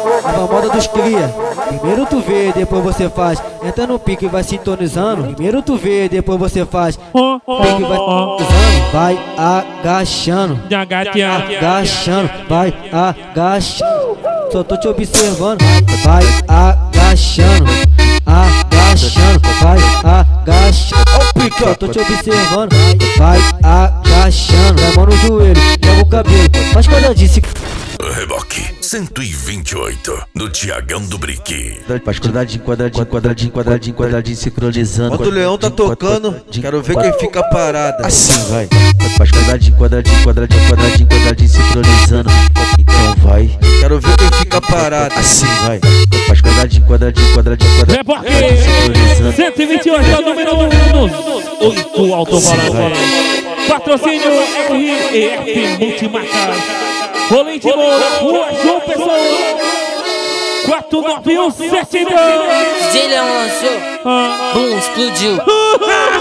nova moda dos cria. Primeiro tu vê, depois você faz. Entra no pique e vai sintonizando. Primeiro tu vê, depois você faz. Pique vai sintonizando, vai agachando. Agachando, vai agachando. Só tô te observando, vai agachando. Agachando, vai agachando. Só tô te observando, vai agachando. Dá a mão no joelho, joga o cabelo, faz quadradinho. Reboque 128 do Thiagão do Brick. Faz quadradinho, sincronizando. Quando o Leão tá tocando, quero ver quem fica parada. Assim vai. Faz quadradinho, sincronizando. Então vai. Quero ver quem fica parada. Assim vai. Faz quadradinho, Reboque 128 é o número 8 alto-falante. Patrocínio RF Multimarcas. Rolim de Moura, Rua João Pessoa 49172. DJ Leão lançou, bum, explodiu.